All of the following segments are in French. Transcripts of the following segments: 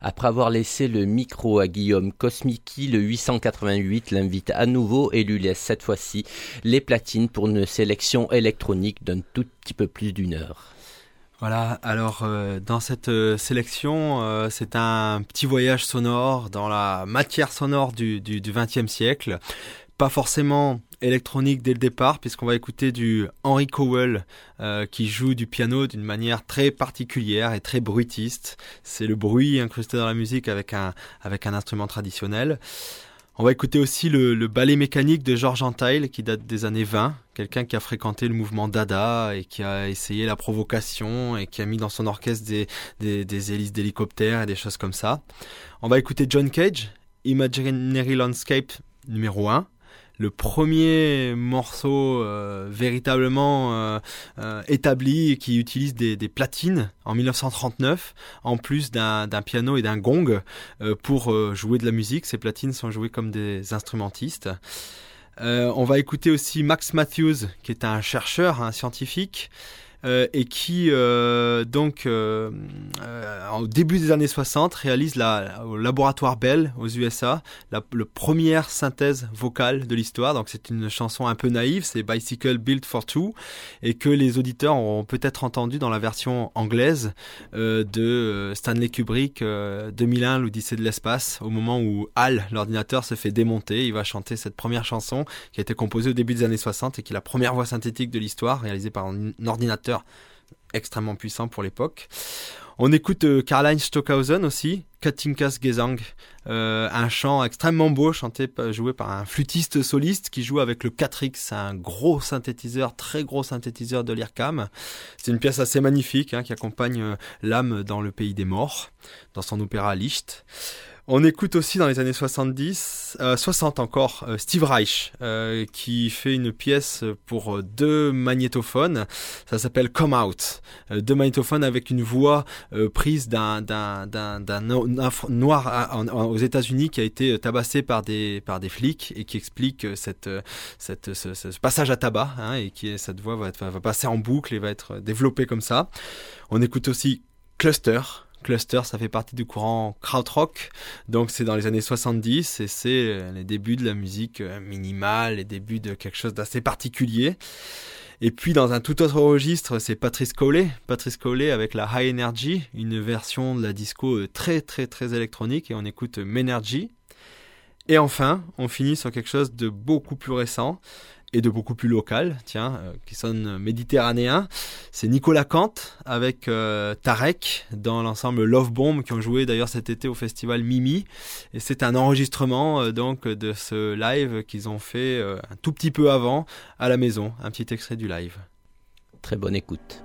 Après avoir laissé le micro à Guillaume Kosmicki, le 888 l'invite à nouveau et lui laisse cette fois-ci les platines pour une sélection électronique d'un tout petit peu plus d'une heure. Voilà, alors dans cette sélection, c'est un petit voyage sonore dans la matière sonore du XXe siècle. Pas forcément électronique dès le départ, puisqu'on va écouter du Henry Cowell qui joue du piano d'une manière très particulière et très bruitiste. C'est le bruit incrusté dans la musique avec un instrument traditionnel. On va écouter aussi le ballet mécanique de George Antheil qui date des années 20, quelqu'un qui a fréquenté le mouvement Dada et qui a essayé la provocation et qui a mis dans son orchestre des hélices d'hélicoptères et des choses comme ça. On va écouter John Cage, Imaginary Landscape numéro 1. Le premier morceau véritablement établi qui utilise des platines en 1939, en plus d'un piano et d'un gong pour jouer de la musique. Ces platines sont jouées comme des instrumentistes. On va écouter aussi Max Matthews, qui est un chercheur, un scientifique, et qui au début des années 60 réalise au laboratoire Bell aux USA la première synthèse vocale de l'histoire. Donc c'est une chanson un peu naïve, c'est Bicycle Built for Two, et que les auditeurs auront peut-être entendu dans la version anglaise de Stanley Kubrick 2001 l'Odyssée de l'espace, au moment où HAL, l'ordinateur, se fait démonter. Il va chanter cette première chanson qui a été composée au début des années 60 et qui est la première voix synthétique de l'histoire réalisée par un ordinateur extrêmement puissant pour l'époque. On écoute Karlheinz Stockhausen aussi, Katinkas Gesang, un chant extrêmement beau joué par un flûtiste soliste qui joue avec le 4X, un gros synthétiseur, très gros synthétiseur de l'IRCAM. C'est une pièce assez magnifique qui accompagne l'âme dans le pays des morts, dans son opéra Licht. On écoute aussi dans les années 60 encore, Steve Reich, qui fait une pièce pour 2 magnétophones. Ça s'appelle Come Out. 2 magnétophones avec une voix prise d'un noir aux États-Unis qui a été tabassé par des flics et qui explique ce passage à tabac, et cette voix va passer en boucle et va être développée comme ça. On écoute aussi Cluster. Cluster, ça fait partie du courant krautrock, donc c'est dans les années 70 et c'est les débuts de la musique minimale, les débuts de quelque chose d'assez particulier. Et puis dans un tout autre registre, c'est Patrice Cowley avec la High Energy, une version de la disco très très très électronique, et on écoute Menergy. Et enfin, on finit sur quelque chose de beaucoup plus récent et de beaucoup plus local, qui sonne méditerranéen. C'est Nicolas Kant avec Tarek dans l'ensemble Love Bomb, qui ont joué d'ailleurs cet été au festival Mimi. Et c'est un enregistrement donc de ce live qu'ils ont fait un tout petit peu avant à la maison. Un petit extrait du live. Très bonne écoute.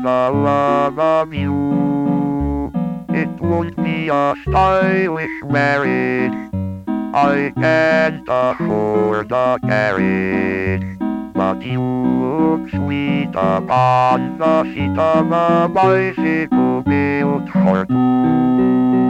the love of you. It won't be a stylish marriage, I can't afford a carriage, but you look sweet upon the seat of a bicycle built for two.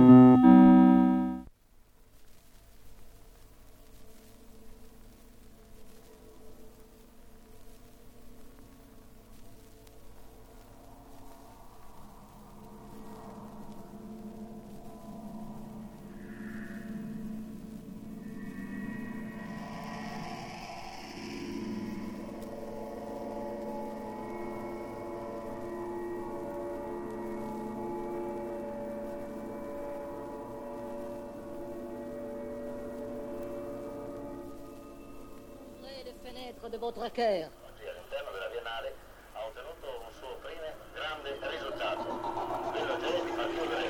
De votre cœur. All'interno della Biennale ha ottenuto un suo primo grande risultato, quello di far chiudere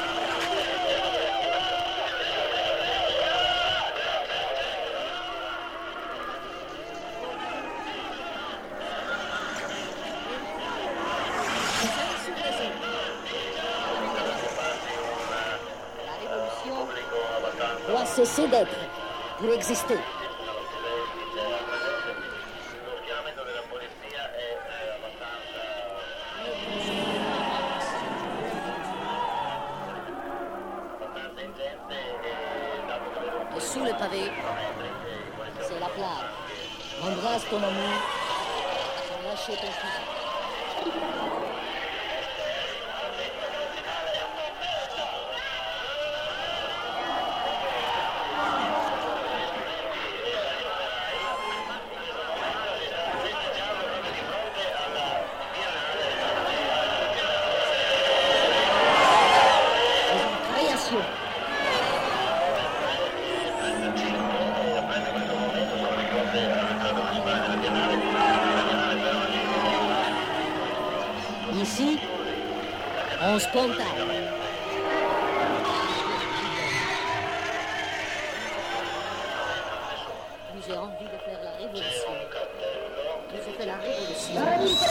La révolution doit cesser d'être pour exister. Et sous le pavé, c'est la plage. Embrasse ton amour sans lâcher ton fusil. Ici, on spontané. Plus j'ai envie de faire la révolution, plus je fais la révolution.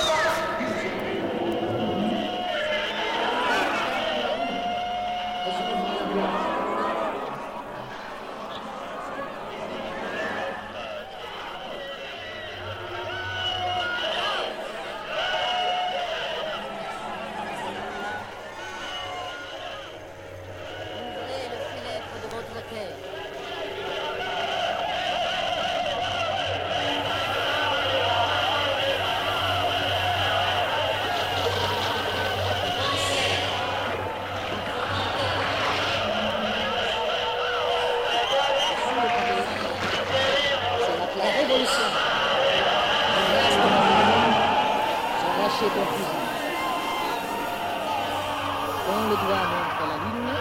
On le doit montre la lune.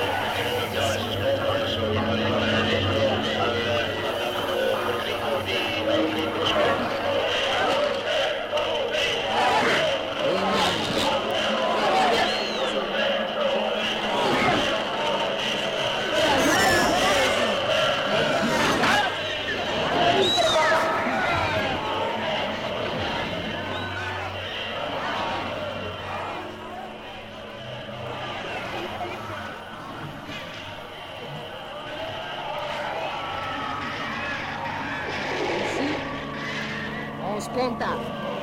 Spontaneo.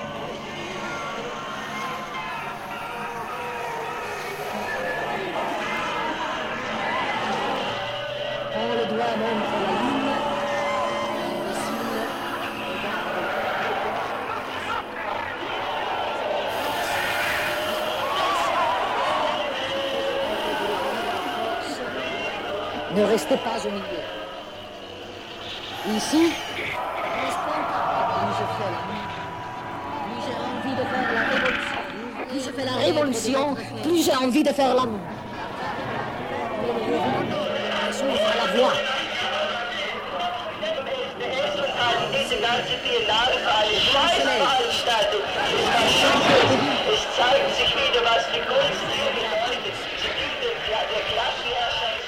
On le doit montre la lune, imbécile, regarde. Ne restez pas au milieu. Ici, plus je fais la révolution, plus j'ai envie de faire l'amour. S'ouvre la voie. Es zeigt sich wieder, was die Kunst bedeutet. Sie bildet der Klassenherrschaft.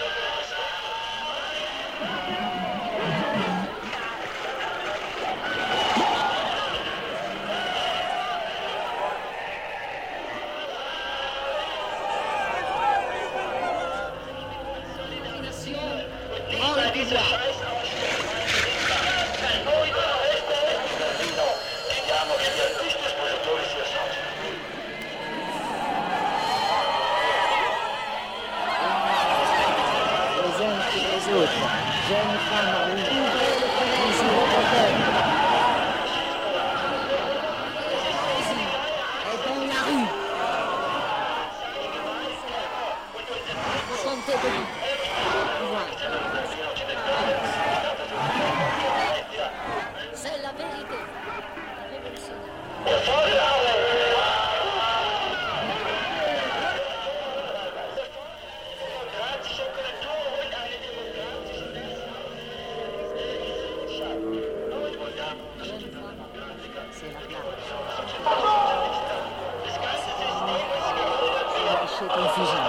lâcher ton fusil.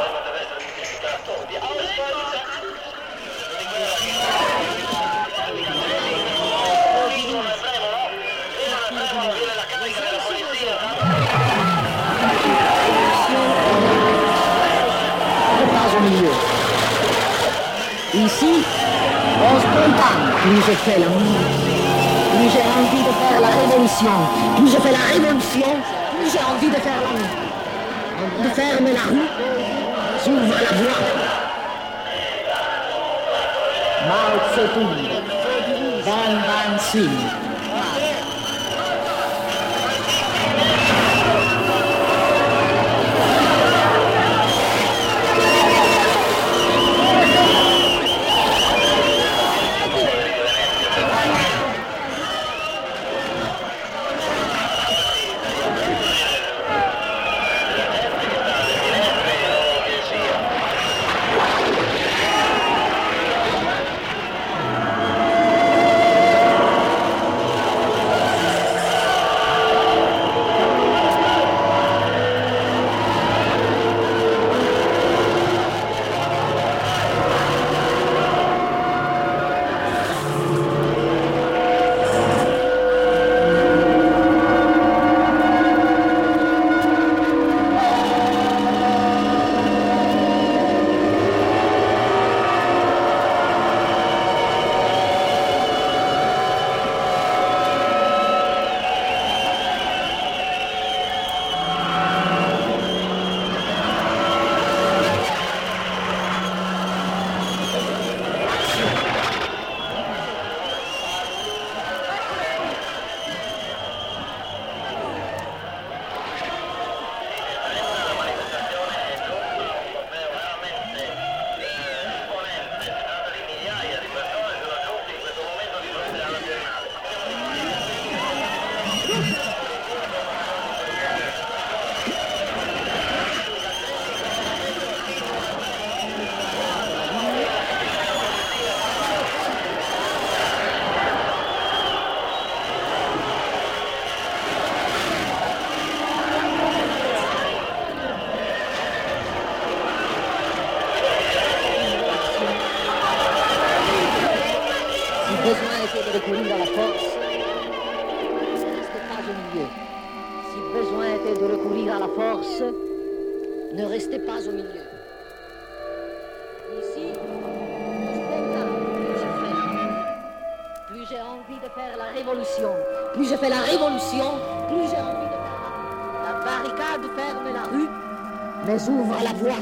Pas au milieu. Ici, en spontané, plus je fais l'amour, plus j'ai envie de faire la révolution. Plus je fais la révolution, plus j'ai envie de faire l'amour. De fermer la rue, s'ouvre la voie. Mao Tse-tung, Van Van Sing. Besoin était de recourir à la force, ne restez pas au milieu. Si besoin était de recourir à la force, ne restez pas au milieu. Ici, spontané, plus je fais l'amour, plus j'ai envie de faire la révolution. Plus je fais la révolution, plus j'ai envie de faire l'amour. La barricade ferme la rue, mais ouvre la voie.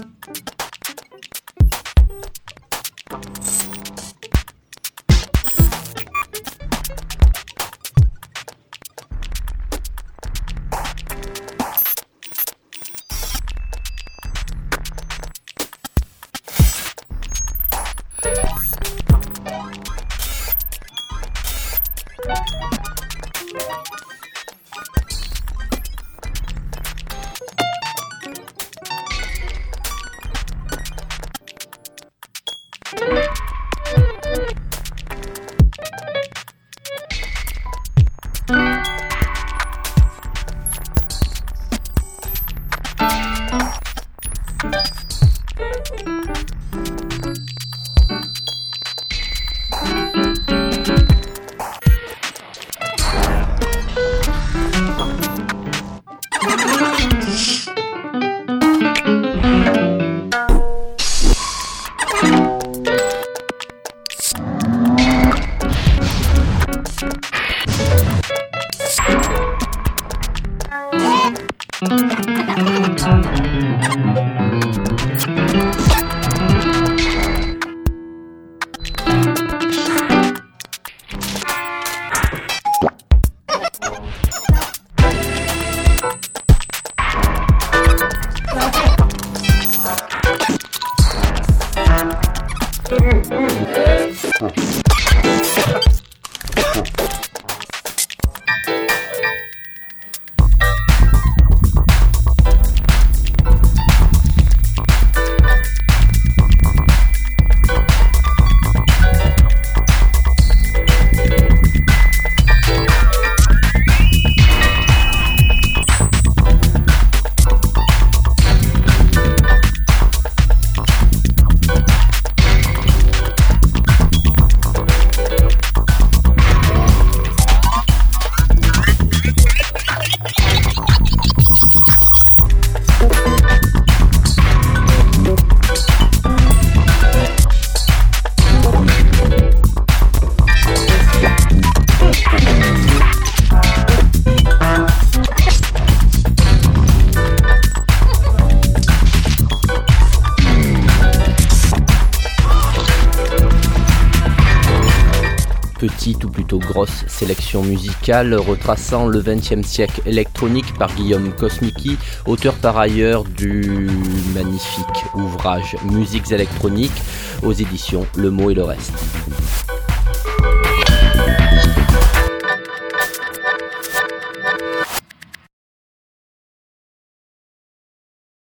Petite ou plutôt grosse sélection musicale retraçant le XXe siècle électronique par Guillaume Kosmicki, auteur par ailleurs du magnifique ouvrage Musiques électroniques aux éditions Le Mot et le Reste.